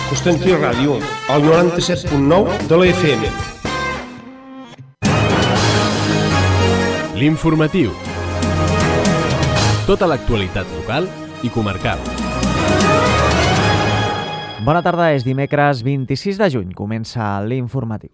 Constantí Ràdio, al 97.9 de la FM. L'informatiu. Tota l'actualitat local i comarcal. Bona tarda, és dimecres 26 de juny. Comença l'informatiu.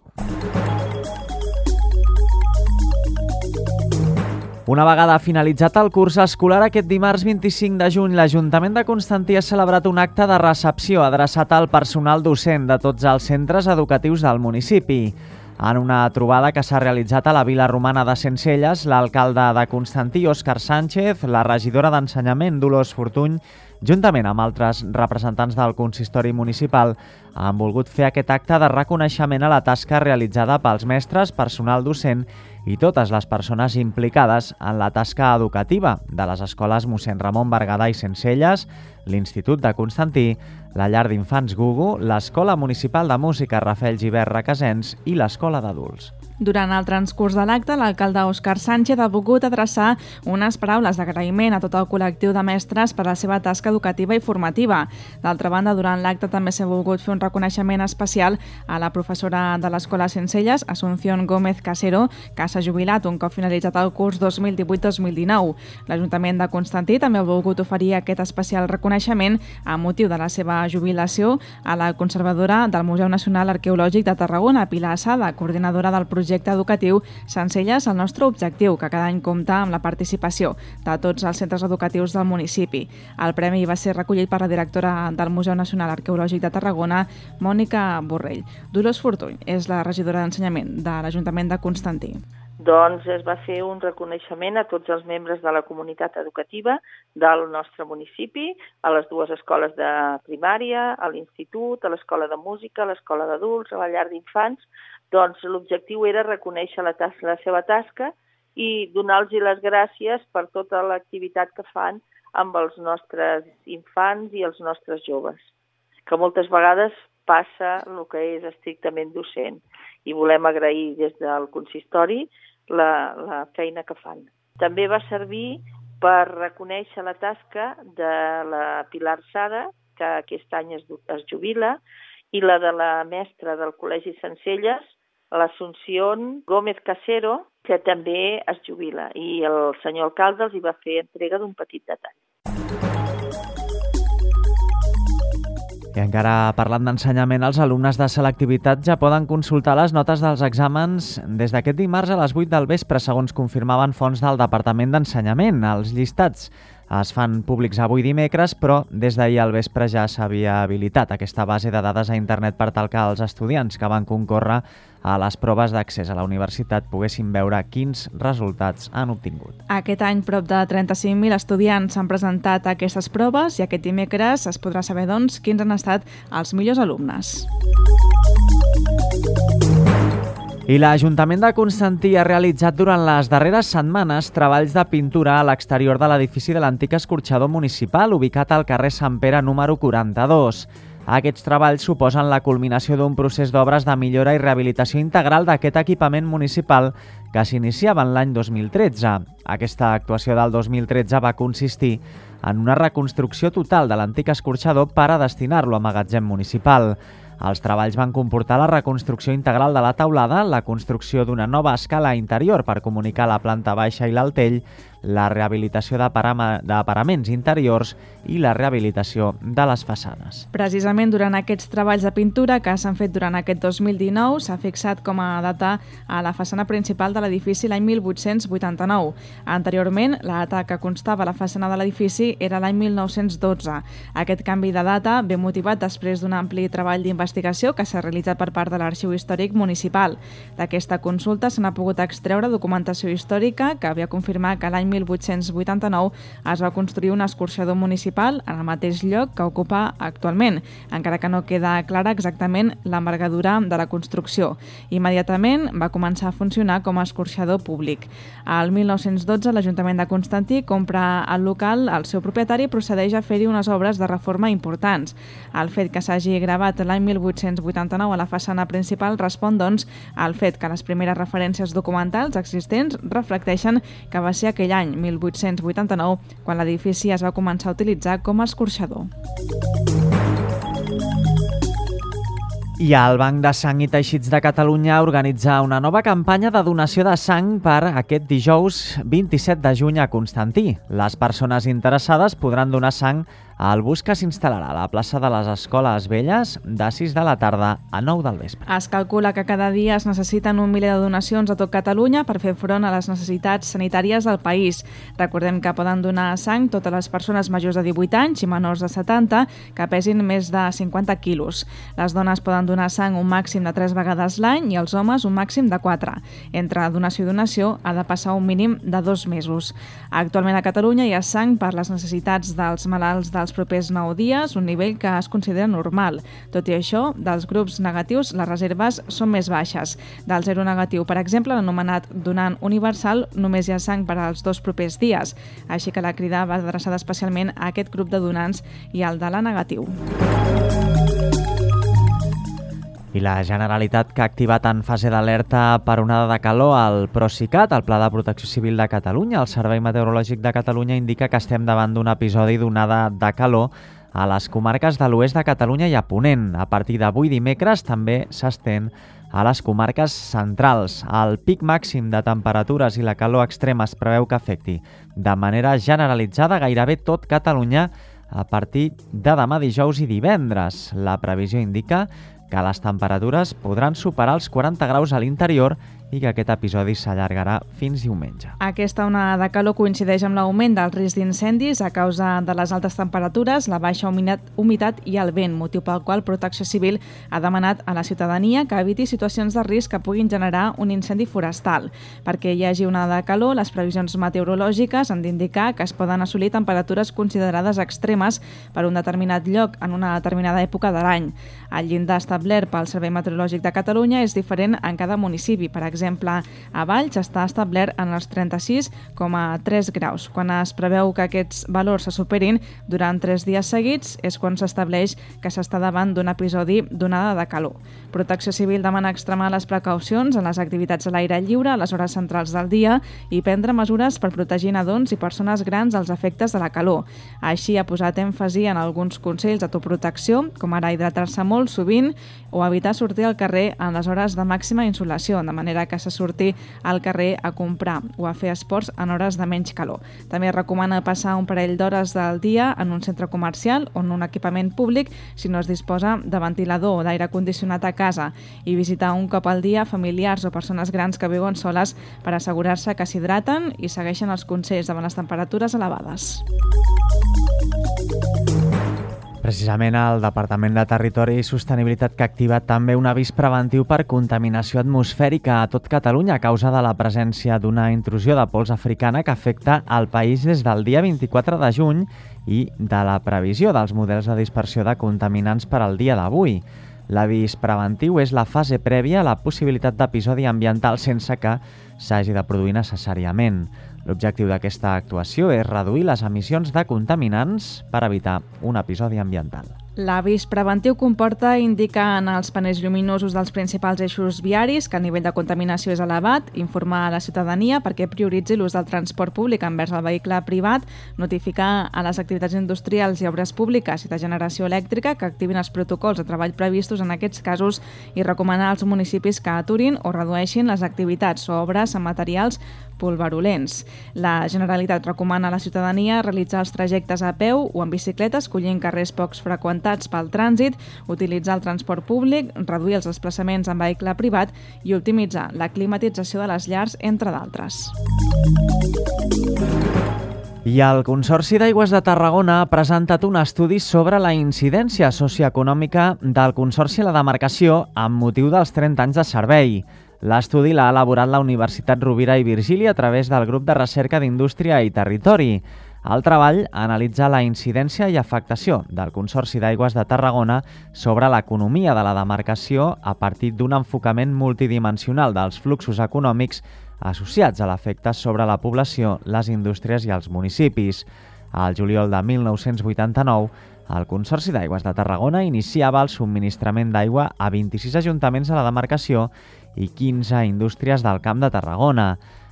Una vegada finalitzat el curs escolar, aquest dimarts 25 de juny, l'Ajuntament de Constantí ha celebrat un acte de recepció adreçat al personal docent de tots els centres educatius del municipi. En una trobada que s'ha realitzat a la Vila Romana de Sencelles, l'alcalde de Constantí, Òscar Sánchez, la regidora d'Ensenyament, Dolors Fortuny, juntament amb altres representants del consistori municipal, han volgut fer aquest acte de reconeixement a la tasca realitzada pels mestres, personal docent i totes les persones implicades en la tasca educativa de les escoles Mossèn Ramon Berguedà i Sencelles, l'Institut de Constantí, la Llar d'Infants Gugu, l'Escola Municipal de Música Rafael Gibert Requesens i l'Escola d'Adults. Durant el transcurs de l'acte, l'alcalde Òscar Sánchez ha volgut adreçar unes paraules d'agraïment a tot el col·lectiu de mestres per la seva tasca educativa i formativa. D'altra banda, durant l'acte també s'ha volgut fer un reconeixement especial a la professora de l'Escola Sencelles, Asunción Gómez Casero, que s'ha jubilat un cop finalitzat el curs 2018-2019. L'Ajuntament de Constantí també ha volgut oferir aquest especial reconeixement a motiu de la seva jubilació a la conservadora del Museu Nacional Arqueològic de Tarragona, Pilar Asada, coordinadora del projecte educatiu Sencelles, el nostre objectiu, que cada any compta amb la participació de tots els centres educatius del municipi. El premi va ser recollit per la directora del Museu Nacional Arqueològic de Tarragona, Mònica Borrell. Dolors Fortuny és la regidora d'Ensenyament de l'Ajuntament de Constantí. Doncs es va fer un reconeixement a tots els membres de la comunitat educativa del nostre municipi, a les dues escoles de primària, a l'institut, a l'escola de música, a l'escola d'adults, a la llar d'infants. Doncs l'objectiu era reconèixer la seva tasca i donar-los les gràcies per tota l'activitat que fan amb els nostres infants i els nostres joves, que moltes vegades passa el que és estrictament docent, i volem agrair des del consistori la feina que fan. També va servir per reconèixer la tasca de la Pilar Asada, que aquest any es jubila, i la de la mestra del Col·legi Sencelles, l'Asunción Gómez Casero, que també es jubila, i el senyor alcalde els hi va fer entrega d'un petit detall. I encara parlant d'ensenyament, els alumnes de selectivitat ja poden consultar les notes dels exàmens des d'aquest dimarts a les 8 del vespre, segons confirmaven fonts del Departament d'Ensenyament. Els llistats es fan públics avui dimecres, però des d'ahir al vespre ja s'havia habilitat aquesta base de dades a internet per tal que els estudiants que van concórrer a les proves d'accés a la universitat poguessin veure quins resultats han obtingut. Aquest any, prop de 35.000 estudiants han presentat aquestes proves i aquest dimecres es podrà saber, doncs, quins han estat els millors alumnes. I l'Ajuntament de Constantí ha realitzat durant les darreres setmanes treballs de pintura a l'exterior de l'edifici de l'antic escorxador municipal, ubicat al carrer Sant Pere número 42. Aquests treballs suposen la culminació d'un procés d'obres de millora i rehabilitació integral d'aquest equipament municipal que s'iniciava en l'any 2013. Aquesta actuació del 2013 va consistir en una reconstrucció total de l'antic escorxador per a destinar-lo a magatzem municipal. Els treballs van comportar la reconstrucció integral de la teulada, la construcció d'una nova escala interior per comunicar la planta baixa i l'altell, la rehabilitació de paraments interiors i la rehabilitació de les façanes. Precisament durant aquests treballs de pintura que s'han fet durant aquest 2019 s'ha fixat com a data a la façana principal de l'edifici l'any 1889. Anteriorment, la data que constava a la façana de l'edifici era l'any 1912. Aquest canvi de data ve motivat després d'un ampli treball d'investigació que s'ha realitzat per part de l'Arxiu Històric Municipal. D'aquesta consulta se n'ha pogut extreure documentació històrica que havia confirmat que l'any 1889 es va construir un escorxador municipal en el mateix lloc que ocupa actualment, encara que no queda clara exactament l'envergadura de la construcció. Immediatament va començar a funcionar com a escorxador públic. Al 1912 l'Ajuntament de Constantí compra el local al seu propietari i procedeix a fer-hi unes obres de reforma importants. El fet que s'hagi gravat l'any 1889 a la façana principal respon, doncs, al fet que les primeres referències documentals existents reflecteixen que va ser aquell any, 1889, quan l'edifici es va començar a utilitzar com a escorxador. I el Banc de Sang i Teixits de Catalunya organitza una nova campanya de donació de sang per aquest dijous 27 de juny a Constantí. Les persones interessades podran donar sang al bus que s'instal·larà a la plaça de les Escoles Velles de 6 de la tarda a 9 del vespre. Es calcula que cada dia es necessiten 1 miler de donacions a tot Catalunya per fer front a les necessitats sanitàries del país. Recordem que poden donar sang totes les persones majors de 18 anys i menors de 70 que pesin més de 50 quilos. Les dones poden donar sang un màxim de 3 vegades l'any i els homes un màxim de 4. Entre donació i donació ha de passar un mínim de 2 mesos. Actualment a Catalunya hi ha sang per les necessitats dels malalts dels propers 9 dies, un nivell que es considera normal. Tot i això, dels grups negatius les reserves són més baixes. Del 0 negatiu, per exemple, l'anomenat donant universal, només hi ha sang per als 2 propers dies. Així que la crida va adreçada especialment a aquest grup de donants i al de la negatiu. I la Generalitat, que ha activat en fase d'alerta per onada de calor el Procicat, el Pla de Protecció Civil de Catalunya, el Servei Meteorològic de Catalunya indica que estem davant d'un episodi d'onada de calor a les comarques de l'oest de Catalunya i a Ponent. A partir d'avui dimecres també s'estén a les comarques centrals. El pic màxim de temperatures i la calor extrema es preveu que afecti de manera generalitzada gairebé tot Catalunya a partir de demà dijous i divendres. La previsió indica que les temperatures podran superar els 40 graus a l'interior i que aquest episodi s'allargarà fins diumenge. Aquesta onada de calor coincideix amb l'augment del risc d'incendis a causa de les altes temperatures, la baixa humitat i el vent, motiu pel qual Protecció Civil ha demanat a la ciutadania que eviti situacions de risc que puguin generar un incendi forestal. Perquè hi hagi onada de calor, les previsions meteorològiques han d'indicar que es poden assolir temperatures considerades extremes per un determinat lloc en una determinada època de l'any. El llindar establert pel Servei Meteorològic de Catalunya és diferent en cada municipi. Per exemple, a Valls està establert en els 36,3 graus. Quan es preveu que aquests valors se superin durant 3 dies seguits és quan s'estableix que s'està davant d'un episodi d'onada de calor. Protecció Civil demana extremar les precaucions en les activitats a l'aire lliure a les hores centrals del dia i prendre mesures per protegir nadons i persones grans als efectes de la calor. Així ha posat èmfasi en alguns consells d'autoprotecció, com ara hidratar-se molt sovint o evitar sortir al carrer en les hores de màxima insolació, de manera que se surti al carrer a comprar o a fer esports en hores de menys calor. També recomana passar un parell d'hores del dia en un centre comercial o en un equipament públic si no es disposa de ventilador o d'aire condicionat a casa i visitar un cop al dia familiars o persones grans que viuen soles per assegurar-se que s'hidraten i segueixen els consells davant les temperatures elevades. Precisament el Departament de Territori i Sostenibilitat que ha activat també un avís preventiu per contaminació atmosfèrica a tot Catalunya a causa de la presència d'una intrusió de pols africana que afecta el país des del dia 24 de juny i de la previsió dels models de dispersió de contaminants per al dia d'avui. L'avís preventiu és la fase prèvia a la possibilitat d'episodi ambiental sense que s'hagi de produir necessàriament. L'objectiu d'aquesta actuació és reduir les emissions de contaminants per evitar un episodi ambiental. L'avís preventiu comporta indicar en els panells lluminosos dels principals eixos viaris que el nivell de contaminació és elevat, informar a la ciutadania perquè prioritzi l'ús del transport públic envers el vehicle privat, notificar a les activitats industrials i obres públiques i de generació elèctrica que activin els protocols de treball previstos en aquests casos i recomanar als municipis que aturin o redueixin les activitats o obres amb materials pulverulents. La Generalitat recomana a la ciutadania realitzar els trajectes a peu o en bicicleta, escollint carrers pocs freqüentats pel trànsit, utilitzar el transport públic, reduir els desplaçaments en vehicle privat i optimitzar la climatització de les llars, entre d'altres. I el Consorci d'Aigües de Tarragona ha presentat un estudi sobre la incidència socioeconòmica del Consorci a la demarcació amb motiu dels 30 anys de servei. L'estudi l'ha elaborat la Universitat Rovira i Virgili a través del grup de recerca d'Indústria i Territori. El treball analitza la incidència i afectació del Consorci d'Aigües de Tarragona sobre l'economia de la demarcació a partir d'un enfocament multidimensional dels fluxos econòmics associats a l'efecte sobre la població, les indústries i els municipis. Al juliol de 1989, el Consorci d'Aigües de Tarragona iniciava el subministrament d'aigua a 26 ajuntaments de la demarcació i 15 indústries del Camp de Tarragona.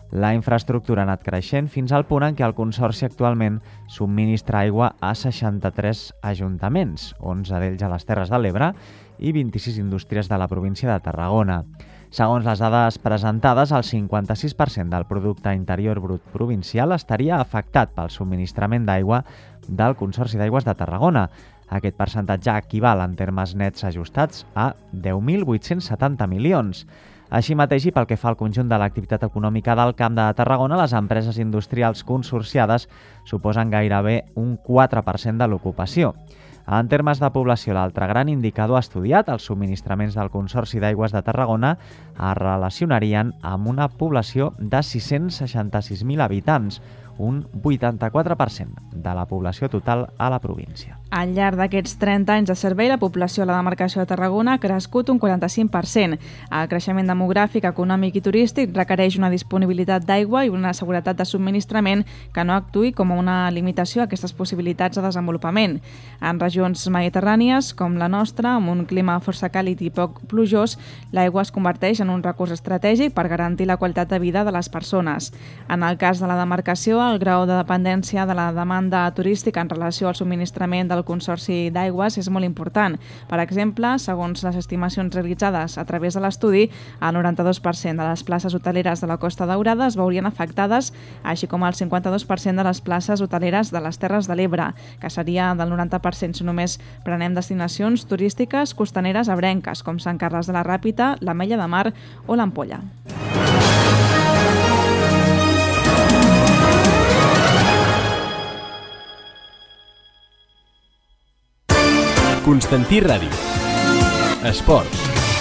La infraestructura ha anat creixent fins al punt en què el Consorci actualment subministra aigua a 63 ajuntaments, 11 d'ells a les Terres de l'Ebre i 26 indústries de la província de Tarragona. Segons les dades presentades, el 56% del producte interior brut provincial estaria afectat pel subministrament d'aigua del Consorci d'Aigües de Tarragona. Aquest percentatge equival en termes nets ajustats a 10.870 milions. Així mateix, i pel que fa al conjunt de l'activitat econòmica del Camp de Tarragona, les empreses industrials consorciades suposen gairebé un 4% de l'ocupació. En termes de població, l'altre gran indicador estudiat, els subministraments del Consorci d'Aigües de Tarragona es relacionarien amb una població de 666.000 habitants, un 84% de la població total a la província. Al llarg d'aquests 30 anys de servei, la població a la demarcació de Tarragona ha crescut un 45%. El creixement demogràfic, econòmic i turístic requereix una disponibilitat d'aigua i una seguretat de subministrament que no actuï com una limitació a aquestes possibilitats de desenvolupament. En regions mediterrànies, com la nostra, amb un clima força càlid i poc plujós, l'aigua es converteix en un recurs estratègic per garantir la qualitat de vida de les persones. En el cas de la demarcació, el grau de dependència de la demanda turística en relació al subministrament del Consorci d'Aigües és molt important. Per exemple, segons les estimacions realitzades a través de l'estudi, el 92% de les places hoteleres de la Costa Daurada es veurien afectades, així com el 52% de les places hoteleres de les Terres de l'Ebre, que seria del 90% si només prenem destinacions turístiques costaneres ebrenques, com Sant Carles de la Ràpita, l'Ametlla de Mar o l'Ampolla. Constantí Ràdio. Esports.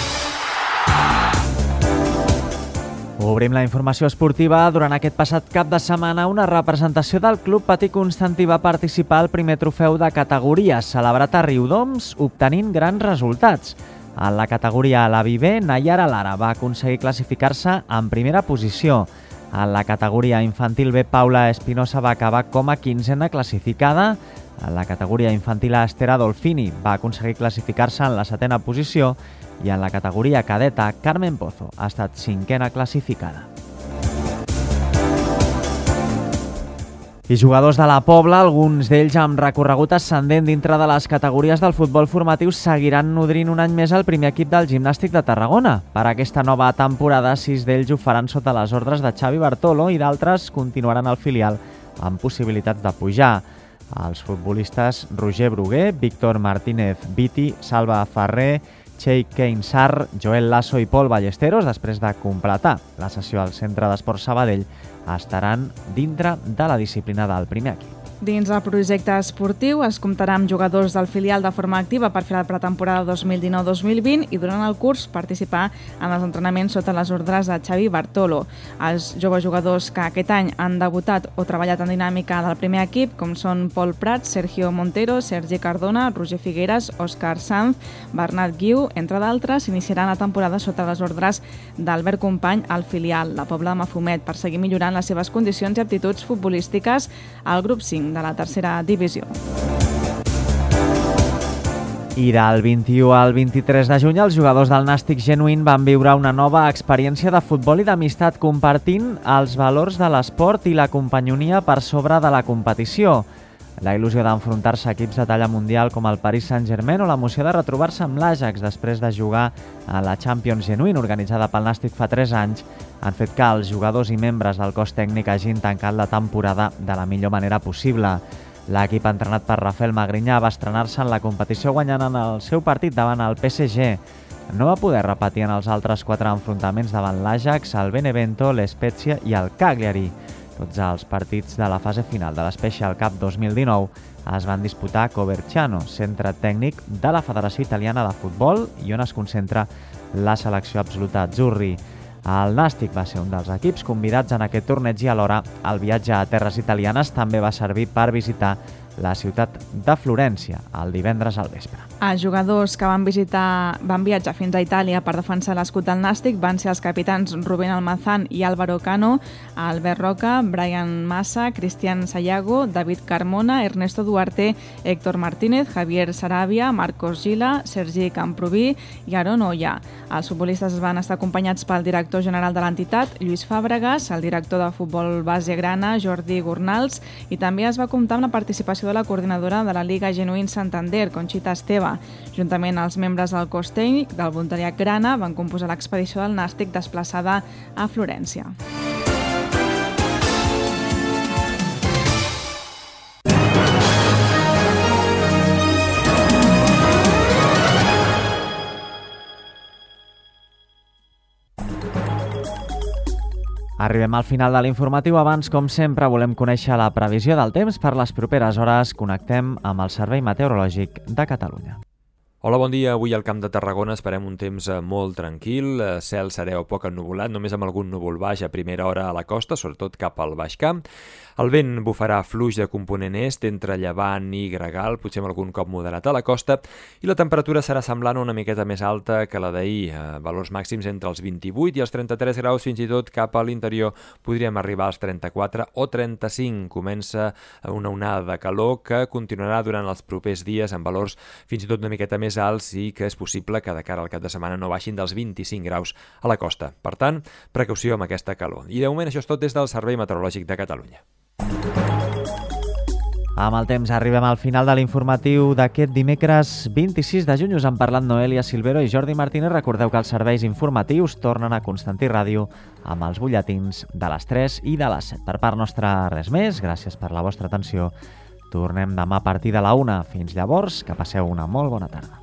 Obrim la informació esportiva. Durant aquest passat cap de setmana, una representació del Club Patí Constantí va participar al primer trofeu de categories celebrat a Riudoms, obtenint grans resultats. En la categoria a la B, Nayara Lara va aconseguir classificar-se en primera posició. En la categoria infantil B, Paula Espinosa va acabar com a 15a classificada. En la categoria infantil A, Esther Adolfini va aconseguir classificar-se en la 7a posició i en la categoria cadeta, Carmen Pozo ha estat 5a classificada. I jugadors de la Pobla, alguns d'ells amb recorregut ascendent dintre de les categories del futbol formatiu, seguiran nodrint un any més el primer equip del Gimnàstic de Tarragona. Per aquesta nova temporada, 6 d'ells ho faran sota les ordres de Xavi Bartolo i d'altres continuaran al filial amb possibilitats de pujar. Els futbolistes Roger Bruguer, Víctor Martínez Viti, Salva Ferrer, Cheikh Keinsar, Joel Lasso i Pol Ballesteros, després de completar la sessió al Centre d'Esports Sabadell, estaran dintre de la disciplina del primer equip. Dins el projecte esportiu es comptarà amb jugadors del filial de forma activa per fer la pretemporada 2019-2020 i durant el curs participar en els entrenaments sota les ordres de Xavi Bartolo. Els joves jugadors que aquest any han debutat o treballat en dinàmica del primer equip, com són Pol Prats, Sergio Montero, Sergi Cardona, Roger Figueres, Òscar Sanz, Bernat Guiu, entre d'altres, iniciaran la temporada sota les ordres d'Albert Company al filial, la Pobla de Mafumet, per seguir millorant les seves condicions i aptituds futbolístiques al grup 5 de la tercera divisió. I del 21 al 23 de juny, els jugadors del Nàstic Genuïn van viure una nova experiència de futbol i d'amistat, compartint els valors de l'esport i la companyonia per sobre de la competició. La il·lusió d'enfrontar-se a equips de talla mundial com el Paris Saint-Germain o l'emoció de retrobar-se amb l'Ajax després de jugar a la Champions Genuïn, organitzada pel Nàstic fa 3 anys, han fet que els jugadors i membres del cos tècnic hagin tancat la temporada de la millor manera possible. L'equip entrenat per Rafael Magrinyà va estrenar-se en la competició guanyant en el seu partit davant el PSG. No va poder repetir en els altres 4 enfrontaments davant l'Ajax, el Benevento, l'Spezia i el Cagliari. Tots els partits de la fase final de l'Special Cup 2019 es van disputar a Coverciano, centre tècnic de la Federació Italiana de Futbol i on es concentra la selecció absoluta azzurri. El Nàstic va ser un dels equips convidats en aquest torneig i alhora el viatge a terres italianes també va servir per visitar la ciutat de Florència el divendres al vespre. Els jugadors que van viatjar fins a Itàlia per defensar l'escut del Nàstic van ser els capitans Rubén Almazán i Álvaro Cano, Albert Roca, Brian Massa, Cristian Sayago, David Carmona, Ernesto Duarte, Héctor Martínez, Javier Sarabia, Marcos Gila, Sergi Camproví i Aaron Oya. Els futbolistes van estar acompanyats pel director general de l'entitat, Lluís Fàbregas, el director de futbol base grana, Jordi Gornals, i també es va comptar amb la participació de la coordinadora de la Liga Genuín Santander, Conxita Esteve. Juntament als membres del cos tècnic del voluntariat grana van composar l'expedició del Nàstic desplaçada a Florència. Arribem al final de l'informatiu. Abans, com sempre, volem conèixer la previsió del temps per les properes hores. Connectem amb el Servei Meteorològic de Catalunya. Hola, bon dia. Avui al Camp de Tarragona esperem un temps molt tranquil, cel serè o poc ennuvolat, només amb algun núvol baix a primera hora a la costa, sobretot cap al Baix Camp. El vent bufarà fluix de component est entre llevant i gregal, potser amb algun cop moderat a la costa, i la temperatura serà semblant una miqueta més alta que la d'ahir, valors màxims entre els 28 i els 33 graus, fins i tot cap a l'interior podríem arribar als 34 o 35. Comença una onada de calor que continuarà durant els propers dies amb valors fins i tot una miqueta més alts i que és possible que de cara al cap de setmana no baixin dels 25 graus a la costa. Per tant, precaució amb aquesta calor. I de moment això és tot des del Servei Meteorològic de Catalunya. Amb el temps arribem al final de l'informatiu d'aquest dimecres 26 de juny. Us han parlat Noelia Silvero i Jordi Martínez. Recordeu que els serveis informatius tornen a Constantí Ràdio amb els butlletins de les 3 i de les 7. Per part nostra, res més. Gràcies per la vostra atenció. Tornem demà a partir de la 1. Fins llavors, que passeu una molt bona tarda.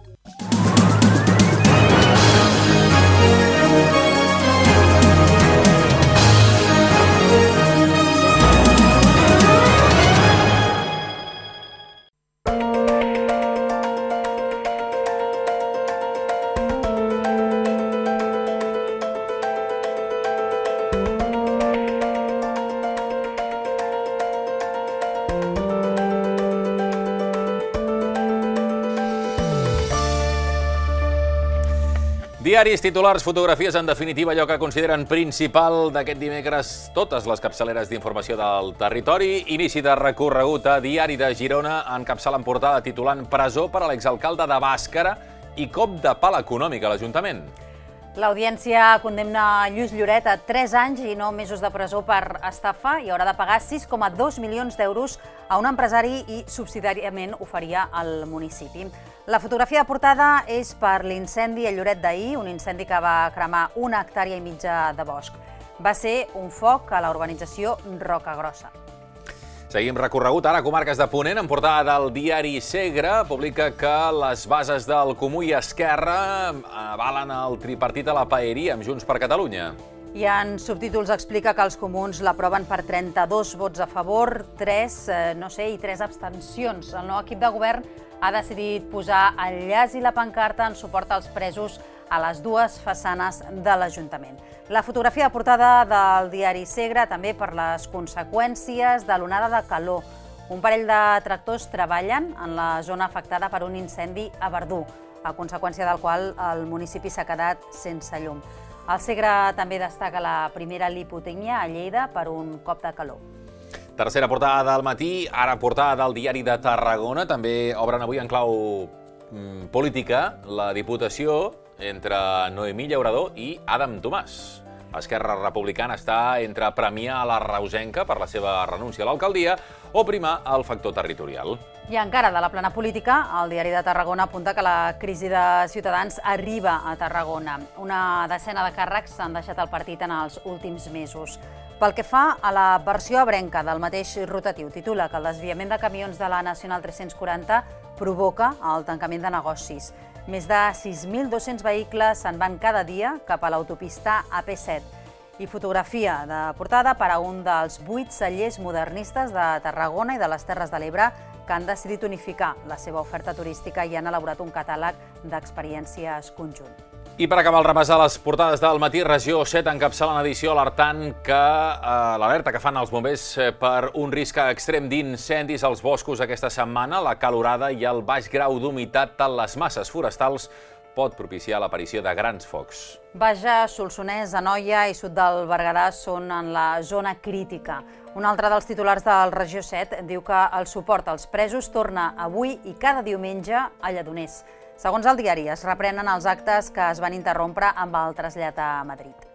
Diaris, titulars, fotografies, en definitiva allò que consideren principal d'aquest dimecres, totes les capçaleres d'informació del territori. Inici de recorregut a Diari de Girona, encapçala en portada titulant Presó per a l'exalcalde de Bàscara i cop de pala econòmic a l'Ajuntament. L'Audiència condemna Lluís Lloret a 3 anys i 9 mesos de presó per estafa i haurà de pagar 6,2 milions d'euros a un empresari i subsidiàriament ho faria al municipi. La fotografia de portada és per l'incendi a Lloret d'ahir, un incendi que va cremar 1,5 hectàrees de bosc. Va ser un foc a la urbanització Rocagrossa. Seguim recorregut ara a comarques de Ponent. En portada del diari Segre publica que les bases del Comú i Esquerra avalen el tripartit a la paeria amb Junts per Catalunya. I en subtítols explica que els comuns l'aproven per 32 vots a favor, 3 abstencions. El nou equip de govern ha decidit posar el llaç i la pancarta en suport als presos a les dues façanes de l'Ajuntament. La fotografia de portada del diari Segre també per les conseqüències de l'onada de calor. Un parell de tractors treballen en la zona afectada per un incendi a Verdú, a conseqüència del qual el municipi s'ha quedat sense llum. El Segre també destaca la primera lipotècnia a Lleida per un cop de calor. Tercera portada del matí, ara portada del diari de Tarragona. També obren avui en clau política la Diputació entre Noemí Llaurador i Adam Tomàs. Esquerra Republicana està entre premiar a la reusenca per la seva renúncia a l'alcaldia o primar el factor territorial. I encara de la plana política, el diari de Tarragona apunta que la crisi de Ciutadans arriba a Tarragona. Una decena de càrrecs s'han deixat el partit en els últims mesos. Pel que fa a la versió ebrenca del mateix rotatiu, titula que el desviament de camions de la Nacional 340 provoca el tancament de negocis. Més de 6.200 vehicles se'n van cada dia cap a l'autopista AP7. I fotografia de portada per a un dels 8 cellers modernistes de Tarragona i de les Terres de l'Ebre que han decidit unificar la seva oferta turística i han elaborat un catàleg d'experiències conjunt. I per acabar el repàs de les portades del matí, Regió 7 encapçala l'edició alertant que l'alerta que fan els bombers per un risc extrem d'incendis als boscos aquesta setmana, la calorada i el baix grau d'humitat a les masses forestals pot propiciar l'aparició de grans focs. Bages, Solsonès, Anoia i sud del Berguedà són en la zona crítica. Un altre dels titulars del Regió 7 diu que el suport als presos torna avui i cada diumenge a Lledoners. Segons el diari, es reprenen els actes que es van interrompre amb el trasllat a Madrid.